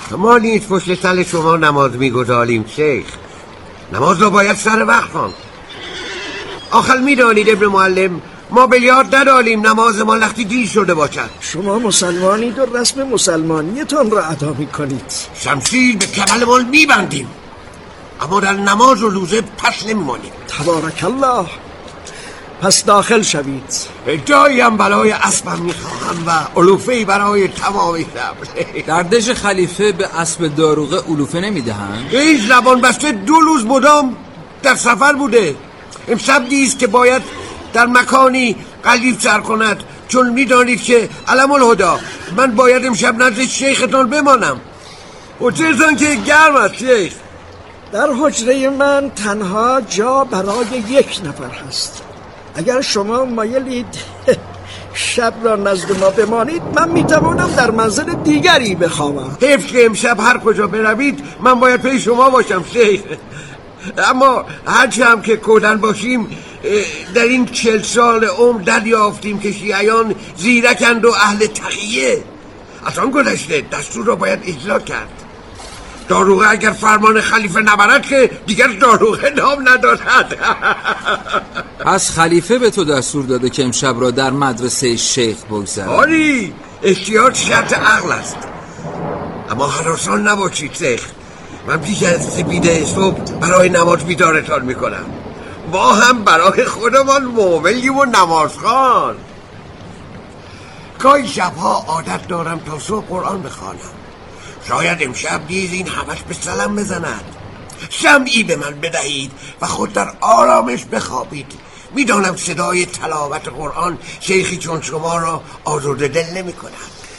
ما نیز پشت سر شما نماز میگذاریم شیخ. نماز رو باید سر وقت خواند. آخر میدانید ابن معلم، ما به یاد نداریم نماز ما لختی دیر شده باشد. شما مسلمانید و رسم مسلمانیتان را ادا میکنید. شمشیر به کمرمان میبندیم، اما در نماز و روزه پس نمیمانیم. تبارک الله. پس داخل شوید. جایی هم برای اسبم میخواهم و علوفه‌ای برای تمام شب. در دژ خلیفه به اسب داروغه علوفه نمیدهند؟ این زبان بسته 2 روز مدام در سفر بوده. امشب نیست که باید در مکانی قلیب سر کند، چون میدانید که علم الهدا من باید امشب نزد شیختان بمانم. حجرتان که گرم است شیخ. در حجره من تنها جا برای 1 نفر هست. اگر شما مایلید شب را نزد ما بمانید، من میتوانم در منزل دیگری بخوابم. حیف که امشب هر کجا بروید من باید پی شما باشم شیخ. اما هرچی هم که کودن باشیم، در این 40 سال عمر دریافتیم که شیعیان زیرکند و اهل تقیه. از آن گذشته دستور را باید اجرا کرد. داروغه اگر فرمان خلیفه نبرد که دیگر داروغه نام ندارد. از خلیفه به تو دستور داده که امشب را در مدرسه شیخ بگذرد. آری، احتیاط شرط عقل است. اما هراسان نباشید شیخ. من پیش از سپیده صبح برای نماز بیدارتان میکنم. ما هم برای خودمان موملیم و نمازخوان. گاهی شبها عادت دارم تا صبح قرآن بخوانم. شاید امشب نیز این همش به سلام بزند. شمعی به من بدهید و خود در آرامش بخوابید. میدانم صدای تلاوت قرآن شیخی چون شما را آزرده دل نمی کند.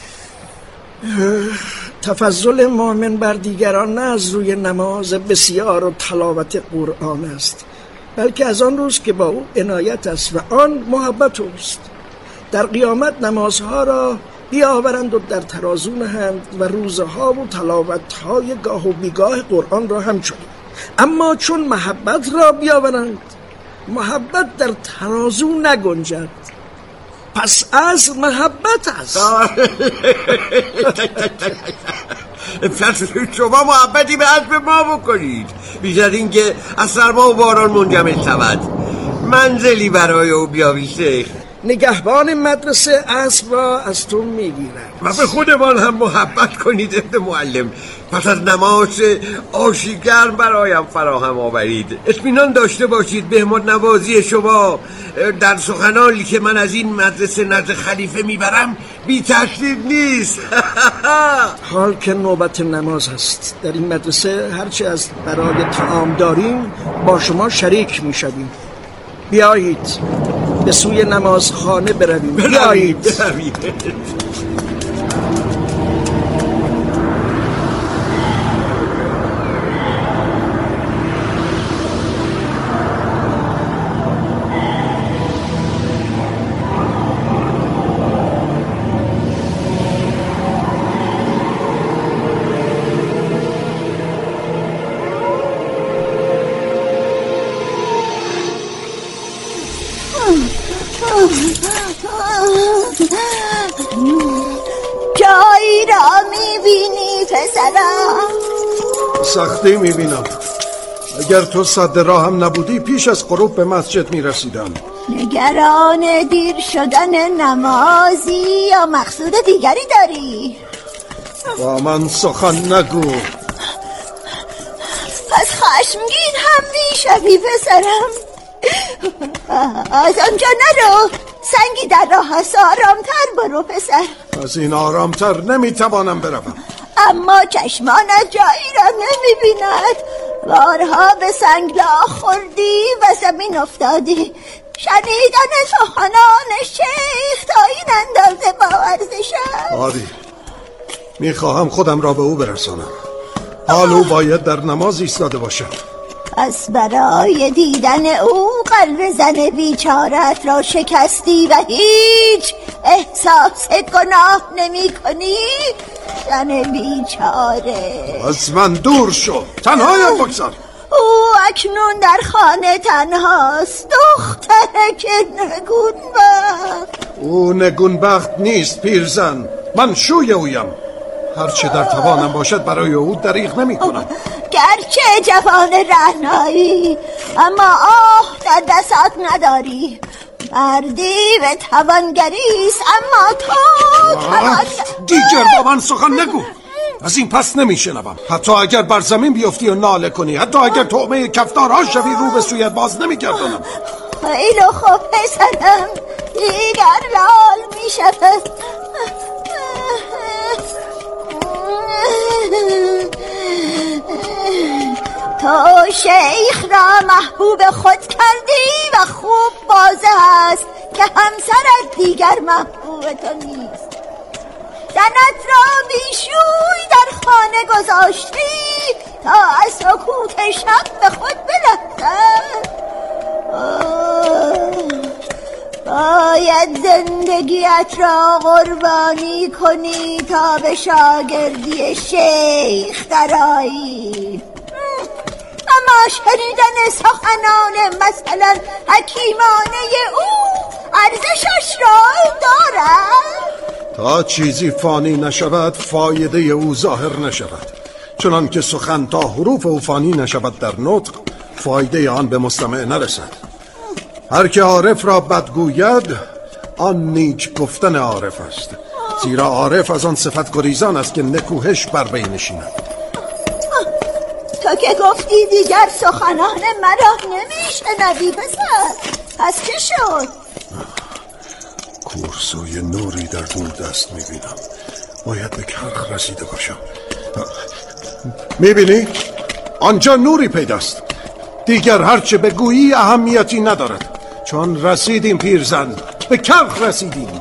تفضل مؤمن بر دیگران نه از روی نماز بسیار و تلاوت قرآن است، بلکه از آن روز که با او عنایت است و آن محبت اوست. در قیامت نمازها را بیاورند و در ترازو نهند و روزها و تلاوتهای گاه و بیگاه قرآن را همچنین. اما چون محبت را بیاورند، محبت در ترازو نگنجد. پس از محبت است. پس شما محبتی به حسب ما بکنید، بیشتر این که از سرما و باران منجمد شود. منزلی برای او بیابی شیخ. نگهبان مدرسه اسب را از تو میگیرد و به خودمان هم محبت کنید ابن معلم. پس از نماز آشی گرم برایم فراهم آورید. اطمینان داشته باشید مهمان نوازی شما در سخنانی که من از این مدرسه نزد خلیفه میبرم بی تشدید نیست. حال که نوبت نماز است در این مدرسه، هرچی از برای طعام داریم با شما شریک میشویم. بیایید به سوی نمازخانه برویم. بیایید. جایی را میبینی پسرم؟ سختی میبینم. اگر تو صد راهم نبودی پیش از غروب به مسجد میرسیدم. نگران دیر شدن نمازی یا مقصود دیگری داری؟ با من سخن نگو. پس خشمگین هم میشوی پسرم؟ از آنجا نرو، سنگی در راه است. آرامتر برو پسر. از این آرامتر نمیتوانم بروم. اما چشمانت جایی را نمیبیند. بارها به سنگلاخ خوردی و زمین افتادی. شنیدن سخنان شیخ تا این اندازه باورزش است. آری، میخواهم خودم را به او برسانم. حال او باید در نماز ایستاده باشم. پس برای دیدن او قلب زن بیچارت را شکستی و هیچ احساس گناه نمی کنی؟ زن بیچاره، از من دور شو، تنهایم بگذار. او اکنون در خانه تنهاست، دختر که نگونبخت. او نگونبخت نیست پیرزن، من شوی اویم. هرچه در توانم باشد برای او دریغ نمی کنم. گرچه جوان رعنایی اما آه در دستات نداری. مردی به توانگریست اما تو دیگر با من سخن نگو. از این پس نمیشنوم. حتی اگر بر زمین بیفتی و ناله کنی، حتی اگر طعمه کفتارها شوی، رو به سویت باز نمیگردانم. خیلی خوب پسرم، دیگر لال میشود. تو شیخ را محبوب خود کردی و خوب واضح است که همسرت دیگر محبوب تو نیست. زنت را بیشوی در خانه گذاشتی تا از سکوت شب به خود بلرزد. باید زندگیت را قربانی کنی تا به شاگردی شیخ درآیی. اما شنیدن سخنان مثلا حکیمانه او ارزشش را دارد. تا چیزی فانی نشود فایده او ظاهر نشود، چنان که سخن تا حروف او فانی نشود در نطق فایده آن به مستمع نرسد. هر که عارف را بدگوید آن نیک گفتن عارف است، زیرا عارف از آن صفت گریزان است که نکوهش بر وی نشیند. تو که گفتی دیگر سخنان مرا نمیشنوی پسر، پس چه شد؟ کورسوی نوری در دور دست میبینم. باید به کرخ رسیده باشم. میبینی؟ آنجا نوری پیداست. دیگر هرچه بگویی اهمیتی ندارد، چون رسیدیم پیرزن، به کرخ رسیدیم.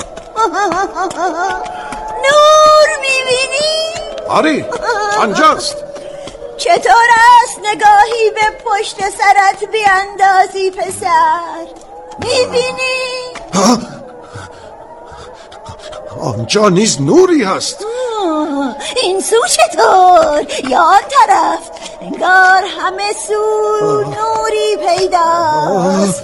نور میبینی؟ آری، آنجاست. چطور است نگاهی به پشت سرت بیاندازی پسر؟ میبینی؟ آنجا نیز نوری هست. این سو چطور؟ یا آن طرف؟ انگار همه سو نوری پیداست.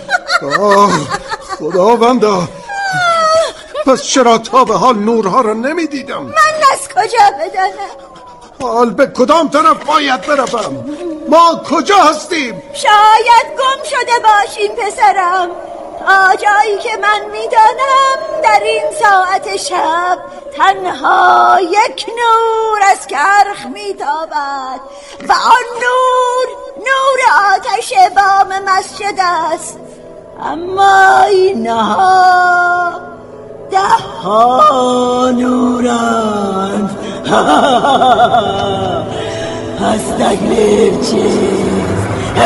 خداوندا، پس چرا تا به حال نورها را نمی دیدم؟ من از کجا بدانم؟ حال به کدام طرف باید بروم؟ ما کجا هستیم؟ شاید گم شده باشیم پسرم. تا جایی که من میدانم در این ساعت شب تنها یک نور از کرخ میتابد و آن نور آتش بام مسجد است. اما اینها 10 نورند. پس تکلیف چیست؟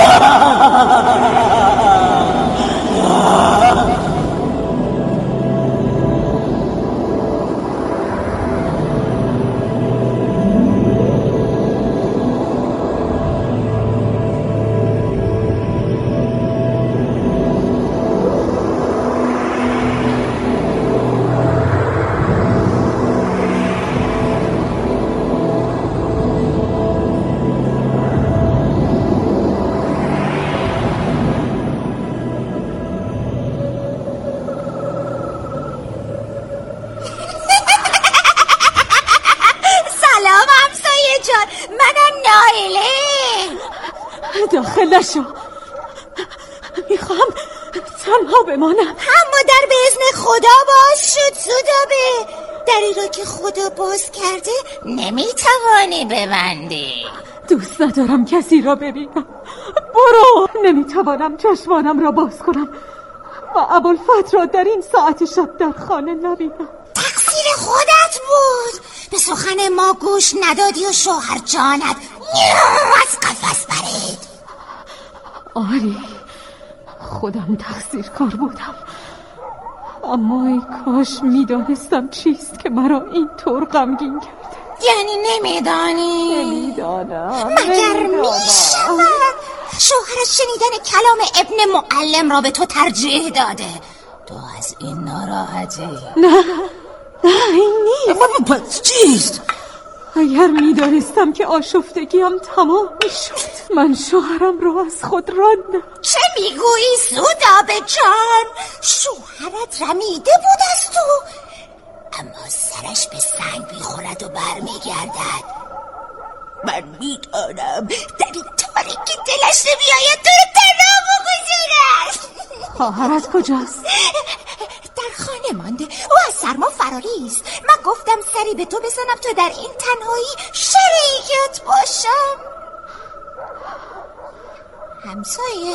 داخل نشو، میخوام تنها بمانم. اما در به اذن خدا باز شد زودابه. دری را که خدا باز کرده نمیتوانی ببندی. دوست ندارم کسی را ببینم. برو. نمیتوانم چشمانم را باز کنم و ابوالفتح را در این ساعت شب در خانه نبینم. تقصیر خودت بود. به سخن ما گوش ندادی و شوهر جانت از قفس پرید. آری، خودم تقصیر کار بودم، اما ای کاش میدانستم چیست که مرا این طور غمگین کرده. یعنی نمیدانی؟ نمیدانم. مگر میشود شوهرت شنیدن کلام ابن معلم را به تو ترجیح داده؟ تو از این ناراحتی؟ نه این نیست. پس چیست؟ اگر میدانستم که آشفتگیم تمام میشد من شوهرم را از خود راندم. چه میگویی زودابه جان؟ شوهرت رمیده بود از تو؟ اما سرش به سنگ میخورد و برمیگردد. من میدانم در این تاریکی دلش نمیآید تو رو تنها بگذارد. خواهرت کجاست؟ در خانه مانده، او از سرما فراری است. من گفتم سری به تو بزنم تا در این تنهایی شریکت باشم. همسایه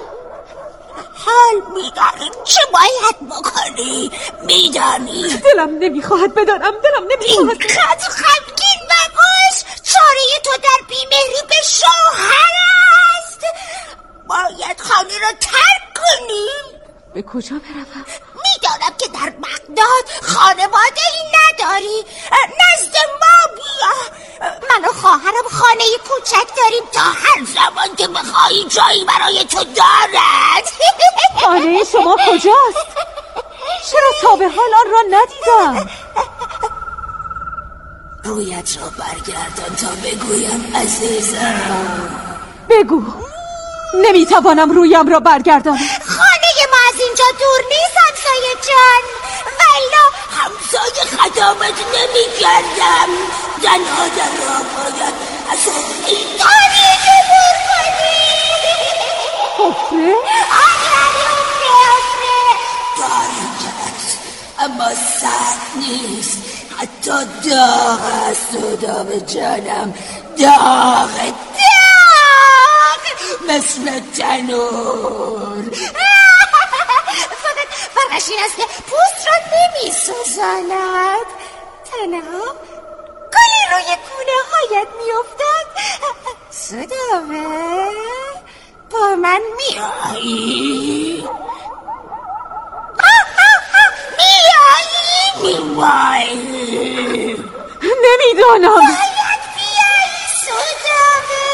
حال میدانی چه باید بکنی؟ میدانی؟ دلم نمیخواهد بدانم، دلم نمیخواهد. اینقدر غمگین مباش. چاره تو در بیمهری به شوهر است. باید خانه را ترک کنیم. به کجا بروم؟ میدانم که در بغداد خانواده ای نداری. نزد ما بیا. من و خواهرم خانه کوچک داریم تا هر زمان که بخواهی جایی برای تو دارد. خانه شما کجاست؟ چرا تا به حال آن را ندیدم؟ رویت را برگردان تا بگویم عزیزم. بگو. نمیتوانم رویم را برگردانم. خانه ما از اینجا دور نیست همسایه جان. والا همسایه خدامت نمی‌کردم. زنها در را باید از این تاریخ بر کنی. حفره؟ حفره تاریک است اما سرد نیست. حتی داغ است. سودابه جانم، داغ مثل تنور. فقط فرقش این است که پوست را نمی سوزاند. تنها گلی روی گونه هایت می افتد. سودابه با من می آیی؟ می آیی؟ نمیدانم. باید بیایی سودابه.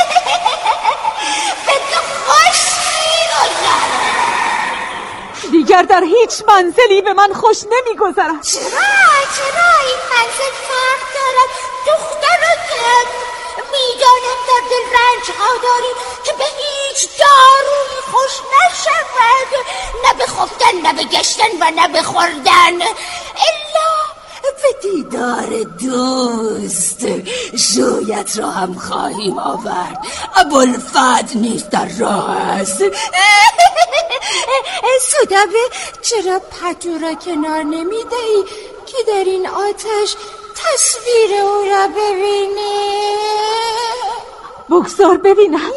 به تو خوش می‌گذرد. دیگر در هیچ منزلی به من خوش نمی‌گذرد. چرا این منزل فرق دارد دختر و زن؟ میدانم در دل رنج‌ها داری که به هیچ دارویی خوش نشود. نه به خفتن، نه به گشتن و نه به خوردن، الا به دیدار دوست. شویت را هم خواهیم آورد. ابوالفضل نیست در راه است. سودابه چرا پتو را کنار نمیدهی که در این آتش تصویر او را ببینی؟ بگذار ببینم.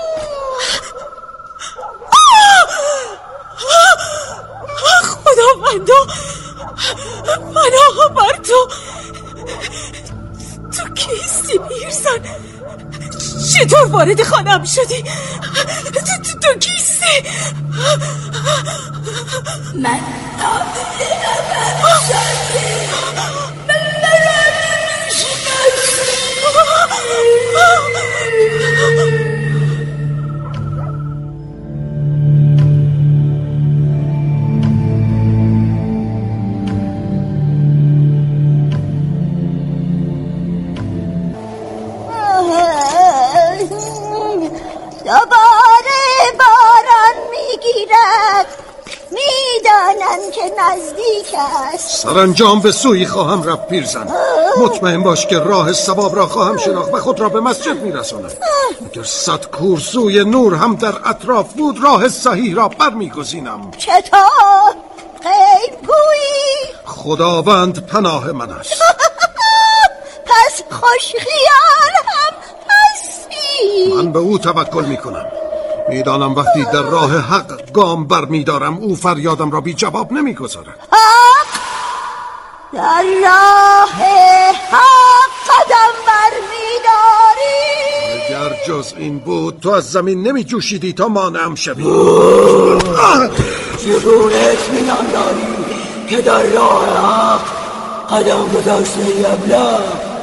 خداوندا پناه بر تو. تو کیستی پیرزن؟ چطور وارد خانم شدی؟ تو کیستی؟ من دوباره باران میگیرد. میدانم که نزدیک است. سرانجام به سوی خواهم رفت پیرزن. مطمئن باش که راه ثواب را خواهم شناخت و خود را به مسجد میرسانم. اگر 100 کورسوی نور هم در اطراف بود راه صحیح را برمیگزینم. چطور؟ غیب گویی؟ خداوند پناه من است. پس خوش خیال هم هستی. من به او توکل میکنم. میدانم وقتی در راه حق گام بر میدارم او فریادم را بی جواب نمیگذارد. حق؟ در راه حق قدم بر میداری؟ اگر جز این بود تو از زمین نمی جوشیدی تا مانعم شوی. چگونه اطمینان داری که در راه حق قدم گذاشته ای ابله؟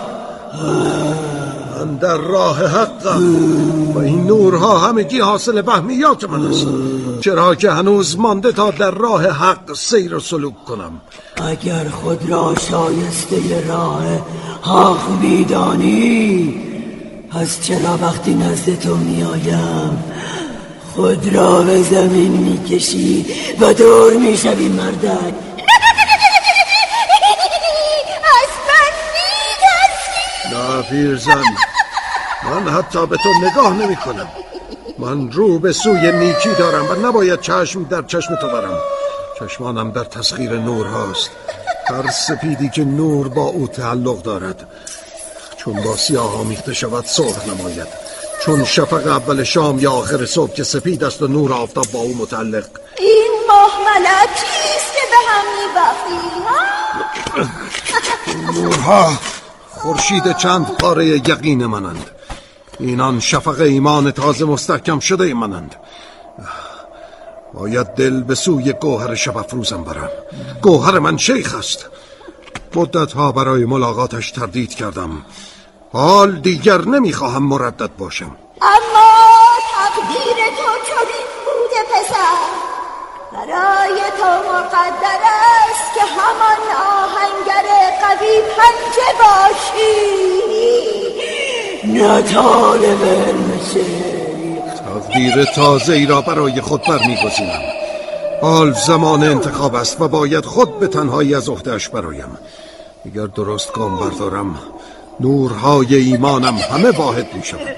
من در راه حقم و این نورها همگی حاصل وهمیات من است. چرا که هنوز مانده تا در راه حق سیر و سلوک کنم. اگر خود را شایسته راه حق میدانی پس چرا وقتی نزد تو میآیم خود را به زمین میکشی و دور میشوی مردک؟ پیرزن، من حتی به تو نگاه نمی کنم. من رو به سوی نیکی دارم و نباید چشم در چشم تو برم. چشمانم در تسخیر نور هاست، هر سپیدی که نور با او تعلق دارد. چون با سیاه آمیخته شود سرخ نماید، چون شفق اول شام یا آخر صبح که سپید است و نور آفتاب با او متعلق. این مهملت چیست که به هم می‌بافی؟ نورها خورشید چند پاره یقین منند. اینان شفق ایمان تازه مستحکم شده منند. باید دل به سوی گوهر شب افروزم برم. گوهر من شیخ است. مدتها برای ملاقاتش تردید کردم، حال دیگر نمیخواهم مردد باشم. اما تقدیر تو چنین بوده پسر، برای تو مقدر است که همان آهنگر قوی پنجه باشی، نه طالب علم شیخ. تقدیر تازه ای را برای خود برمیگزینم. حال زمان انتخاب است و باید خود به تنهایی از عهده‌اش برایم. اگر درست گام بردارم نورهای ایمانم همه واحد می شود.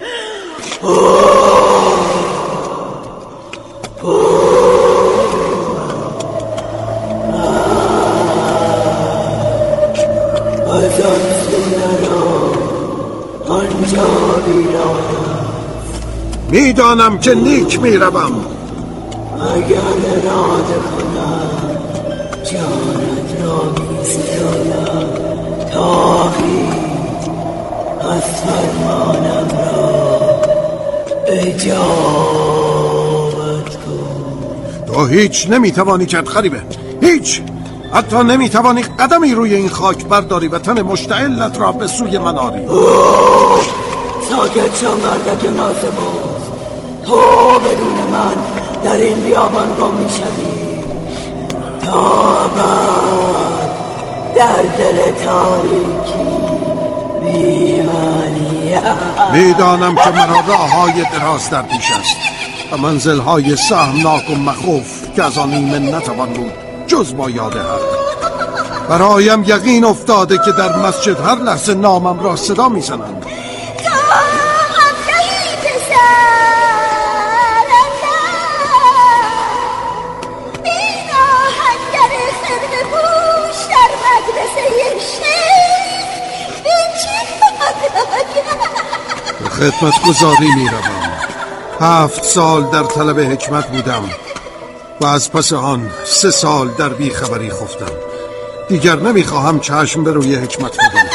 از آن سونه را آنجا بیرایم، میدانم که نیک میروم. اگر اراده کنم جانت را می‌سپارم. تاقید از فرمانم را اجابت کن. تو هیچ نمیتوانی کرد غریبه، هیچ. حتی نمیتوانی قدمی روی این خاک برداری و تن مشتعلت را به سوی من آری. ساکت شو مردک ناسپاس، تو بدون من در این بیابان گم می‌شوی تا بعد در دل تاریکی بیمانی. میدانم که مرا راه‌های دراز در پیش است و منزل‌های سهمناک و مخوف که از آن ایمن نتوان بود جز با یاد حق. برایم یقین افتاده که در مسجد هر لحظه نامم را صدا میزنند. به خدمت گذاری می روم. 7 سال در طلب حکمت بودم و از پس آن 3 سال در بیخبری خفتم. دیگر نمی خواهم چشم به روی حکمت بدم.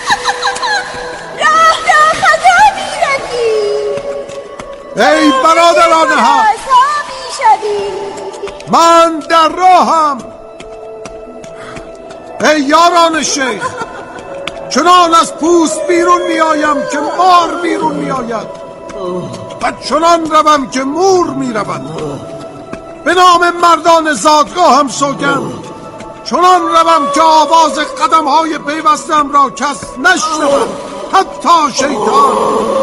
راه را خطا می روی، ای برادران حق، من در راهم. ای یاران شیخ، چنان از پوست بیرون می آیم که مار بیرون می آید و چنان روم که مور می رود. به نام مردان زادگاه هم سوگند، چنان روم که آواز قدم های پیوستم را کس نشنود، حتی شیطان.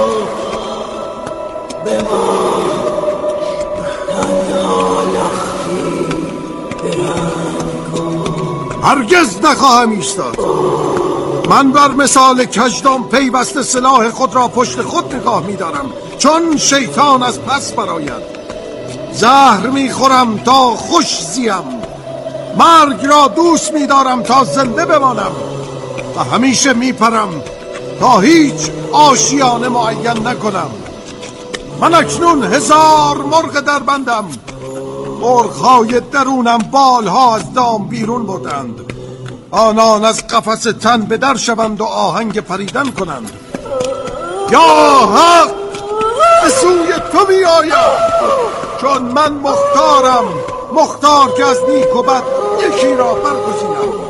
به ما تنها لختی برم کن. هرگز نخواهم ایستاد. من بر مثال کژدم پیوسته سلاح خود را پشت خود نگاه می دارم، چون شیطان از پس براید. زهر می خورم تا خوش زیم، مرگ را دوست می دارم تا زنده بمانم و همیشه می پرم تا هیچ آشیانه معین نکنم. من اکنون 1000 مرغ در بندم. مرغ‌های درونم بالها از دام بیرون بردند. آنان از قفس تن به در شوند و آهنگ پریدن کنند. یا حق، به سوی تو می آیم، چون من مختارم، مختار که از نیک و بد یکی را برگزینم.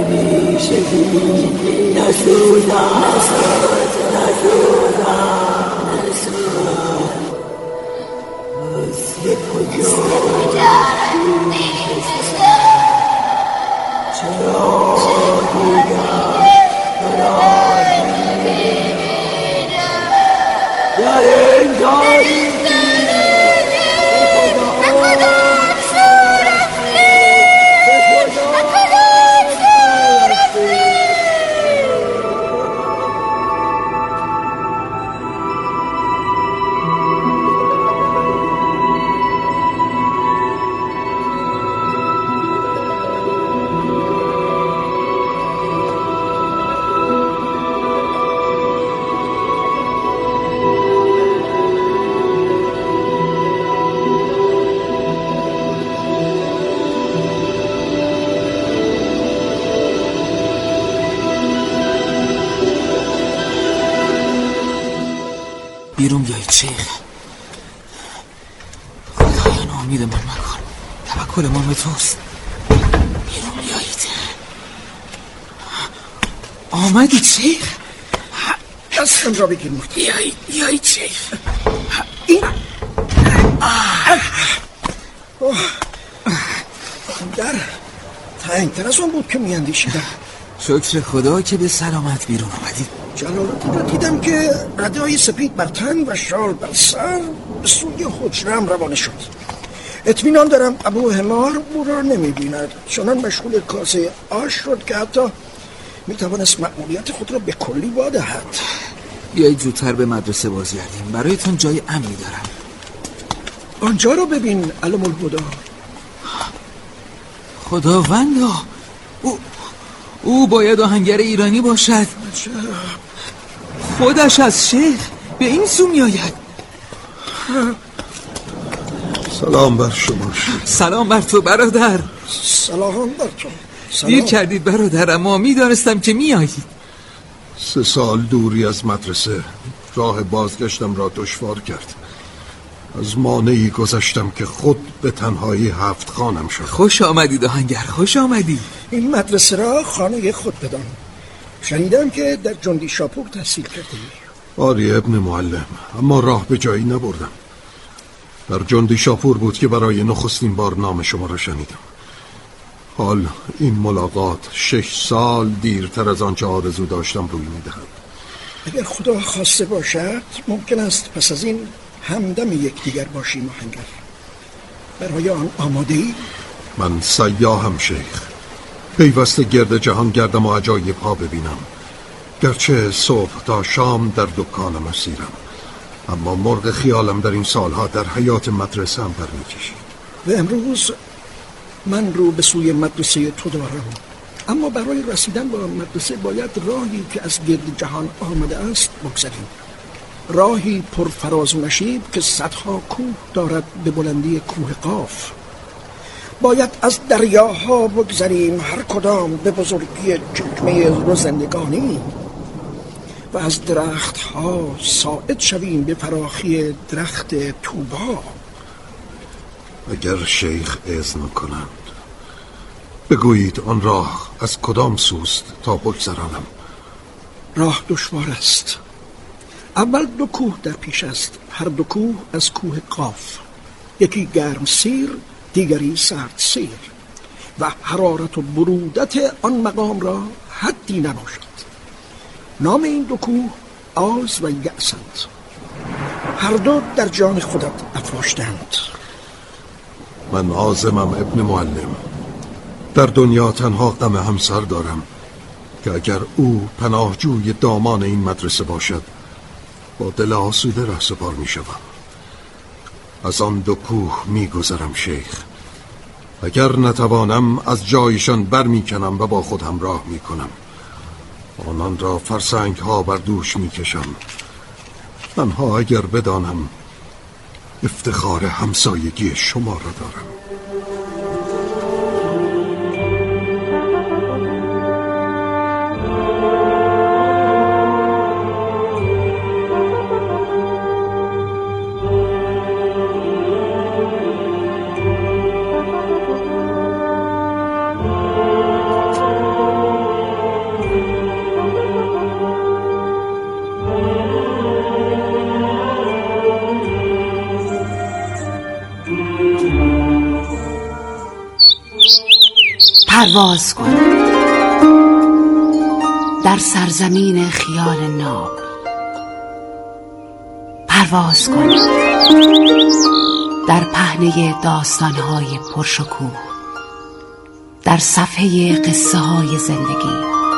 همیشگی نسوزم از کجا چرا دیگر در این تاریکی بیرون بیایید شیخ. خدایا ناامیدمان مکن، توکلمان به توست. بیرون بیایید. آمدید شیخ. دستم را بگیر محترم. بیایید شیخ. این در تنگتر از اون بود که میاندیشیدم. شکر خدا که به سلامت بیرون آمدید. جلال‌الدین را دیدم که ردای سپید بر تن و شال بر سر به سوی حجره‌ام روانه شد. اطمینان دارم ابو حمار او را نمی‌بیند، چنان مشغول کاسه آش شد که حتی میتوانست مأموریت خود را به کلی وادهد. بیایید زودتر به مدرسه بازگردیم، برایتان جای امنی دارم. آنجا را ببین علم الهدی. خداوندا، او باید آهنگر ایرانی باشد. خودش از شیخ به این سو میآید. سلام بر شما شیخ. سلام بر تو برادر. سلام بر تو. دیر کردید برادر، اما میدانستم که میآیید. 3 سال دوری از مدرسه راه بازگشتم را دشوار کرد. از مانعی گذشتم که خود به تنهایی 7 خانم شد. خوش آمدید آهنگر، خوش آمدید. این مدرسه را خانه خود بدان. شنیدم که در جندی شاپور تحصیل کردی. آری ابن معلم، اما راه به جایی نبردم. در جندی شاپور بود که برای نخستین بار نام شما را شنیدم. حال این ملاقات 6 سال دیرتر از آنچه آرزو داشتم روی می‌دهد. اگر خدا خواسته باشد ممکن است پس از این همدم یکدیگر باشیم آهنگر. برای آن آماده ای؟ من سیاحم شیخ، پیوسته گرد جهان گردم و عجایب ها ببینم. گرچه صبح تا شام در دکانم اسیرم، اما مرغ خیالم در این سالها در حیات مدرسه هم برمی‌کشید. و امروز من رو به سوی مدرسه تو دارم، اما برای رسیدن به مدرسه باید راهی که از گرد جهان آمده است بگذریم. راهی پر فراز و نشیب که صدها کوه دارد به بلندی کوه قاف. باید از دریاها بگذریم، هر کدام به بزرگی چکمه روزندگانی، و از درختها صاعد شویم به فراخی درخت توبا. اگر شیخ اذن کنند بگویید آن راه از کدام سوست تا بگذرانم. راه دشوار است. اول 2 کوه در پیش است، هر 2 کوه از کوه قاف. یکی گرم سیر، دیگری سرد سیر، و حرارت و برودت آن مقام را حدی نباشد. نام این 2 کوه آز و یأسند. هر 2 در جان خودت افراشتند. من عازمم ابن معلم. در دنیا تنها غم همسر دارم که اگر او پناهجوی دامان این مدرسه باشد با دل آسوده رهسپار می شدم. از آن 2 کوه می گذرم شیخ. اگر نتوانم از جایشان بر می کنم و با خود همراه می کنم. آنان را فرسنگ ها بر دوش می کشم. منها اگر بدانم افتخار همسایگی شما را دارم. پرواز کن در سرزمین خیال ناب. پرواز کن در پهنه داستان‌های پرشکوه، در صفحه قصه‌های زندگی.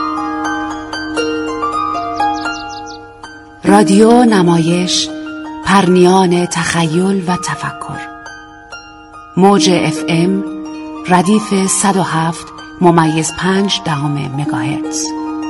رادیو نمایش، پرنیان تخیل و تفکر. موج FM ردیف 107.5 مگاهرتز.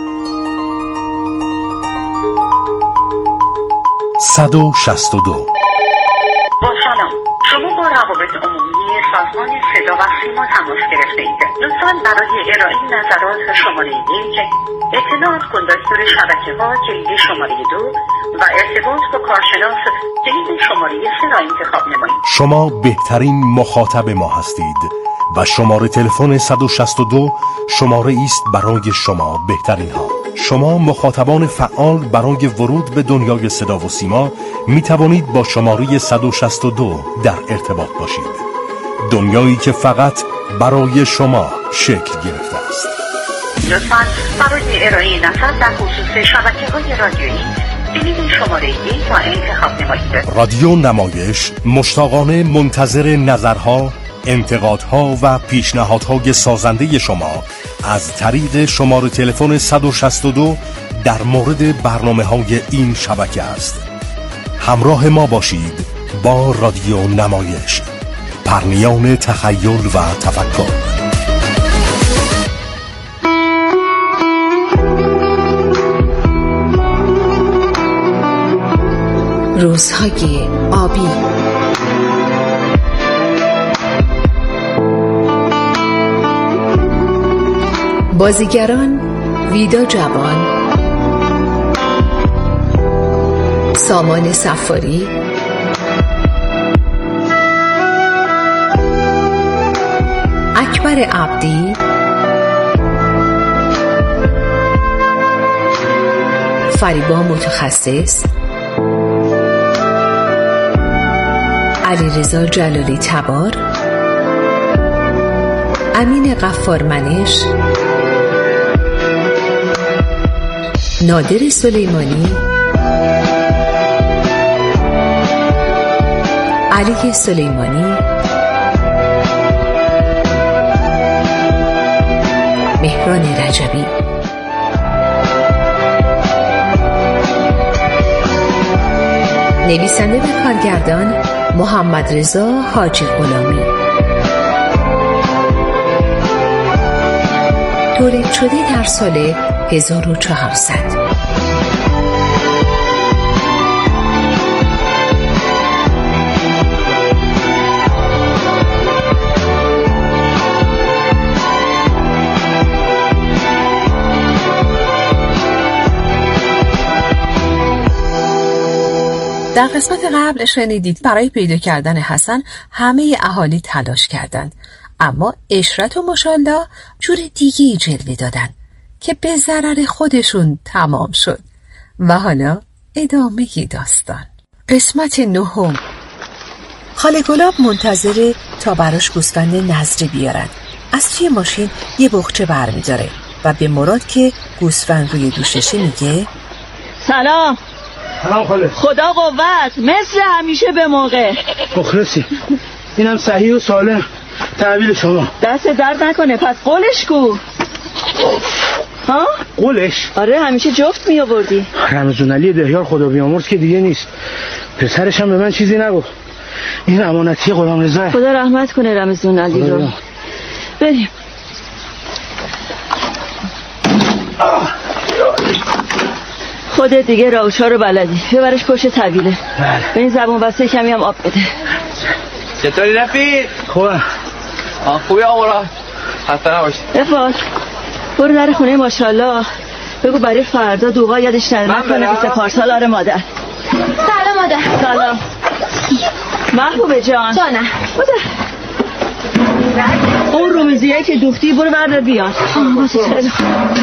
162. با سلام، شما با روابط عمومی سازمان صدا و سیما تماس گرفته اید. لطفاً برای ارائه نظرات شماره 1، اطلاعات کندکتور شبکه‌ها کلید شماره 2 و ارتباط با کارشناس کلید شماره 3 را انتخاب نمایید. شما بهترین مخاطب ما هستید و شماره تلفن 162 شماره است برای شما بهترین ها. شما مخاطبان فعال برای ورود به دنیای صدا و سیما می توانید با شماره 162 در ارتباط باشید. دنیایی که فقط برای شما شکل گرفته است. لطفاً برای ارائه نظر در خصوص شبکه‌های رادیویی کلید شماره 1 را انتخاب نمایید. رادیو نمایش مشتاقانه منتظر نظرها، انتقادها و پیشنهادهای سازنده شما از طریق شماره تلفن 162 در مورد برنامه‌های این شبکه است. همراه ما باشید با رادیو نمایش، پرنیان تخیل و تفکر. روزهای آبی. بازیگران: ویدا جوان، سامان صفاری، اکبر عبدی، فریبا متخصص، علیرضا جلالی تبار، امین غفارمنش، نادر سلیمانی، علی سلیمانی، مهران رجبی. نویسنده و کارگردان: محمد رضا حاجی غلامی. تولید شده در سال 1400. در قسمت قبل شنیدید برای پیدا کردن حسن همه اهالی تلاش کردند، اما اشرت و ماشاءالله جور دیگه‌ای جلوه دادن که به ضرر خودشون تمام شد. و حالا ادامه داستان. قسمت 9. خاله گلاب منتظره تا براش گوسفند نظری بیارن. از توی ماشین یه بخچه برمی‌داره و به مراد که گوسفند روی دوششه میگه: سلام. سلام خاله. خدا قوت، مثل همیشه به موقع. مخلصی. اینم صحیح و سالم. تحویل شما. دست درد نکنه. پس قولش کو؟ ها؟ قولش؟ آره همیشه جفت می آوردی. رمضان علی دهیار خدا بیامرز که دیگه نیست. پسرش هم به من چیزی نگفت. این امانتی غلام رضا. خدا رحمت کنه رمضان علی رو. بریم. خودت دیگه راوشا رو بلدی. ببرش پشت طویله. بله. به این زبون بسته کمی هم آب بده. چطوری رفیق؟ خوبه. خوبی آقا. خسته نباشی. افاد برو در خونه ماشاءالله بگو برای فردا دوغا یادش نکنه 20 پارسال. آره مادر. سلام مادر. سلام محبوب جان. جانم مادر. اون رومیزیه که دوختی برو بردار بیان.